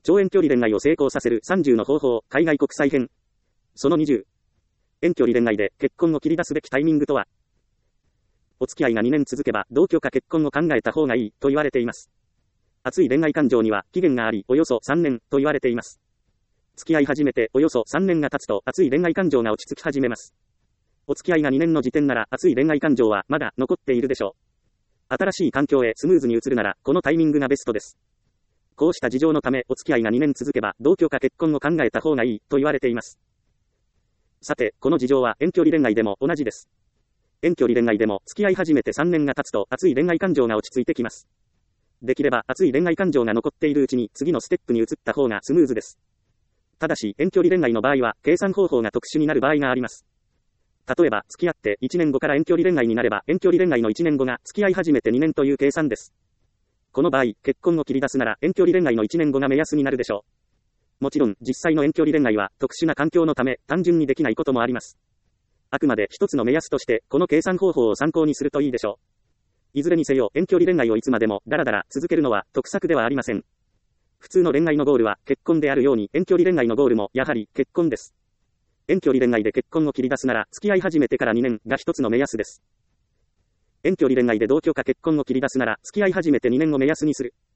超遠距離恋愛を成功させる30の方法、海外国際編。その20。遠距離恋愛で結婚を切り出すべきタイミングとは。お付き合いが2年続けば同居か結婚を考えた方がいいと言われています。熱い恋愛感情には期限があり、およそ3年と言われています。付き合い始めておよそ3年が経つと熱い恋愛感情が落ち着き始めます。お付き合いが2年の時点なら熱い恋愛感情はまだ残っているでしょう。新しい環境へスムーズに移るならこのタイミングがベストです。こうした事情のためお付き合いが2年続けば同居か結婚を考えた方がいいと言われています。さて、この事情は遠距離恋愛でも同じです。遠距離恋愛でも付き合い始めて3年が経つと熱い恋愛感情が落ち着いてきます。できれば熱い恋愛感情が残っているうちに次のステップに移った方がスムーズです。ただし遠距離恋愛の場合は計算方法が特殊になる場合があります。例えば付き合って1年後から遠距離恋愛になれば遠距離恋愛の1年後が付き合い始めて2年という計算です。この場合、結婚を切り出すなら遠距離恋愛の1年後が目安になるでしょう。もちろん実際の遠距離恋愛は特殊な環境のため単純にできないこともあります。あくまで一つの目安としてこの計算方法を参考にするといいでしょう。いずれにせよ遠距離恋愛をいつまでもダラダラ続けるのは得策ではありません。普通の恋愛のゴールは結婚であるように遠距離恋愛のゴールもやはり結婚です。遠距離恋愛で結婚を切り出すなら付き合い始めてから2年が一つの目安です。遠距離恋愛で同居か結婚を切り出すなら付き合い始めて2年を目安にする。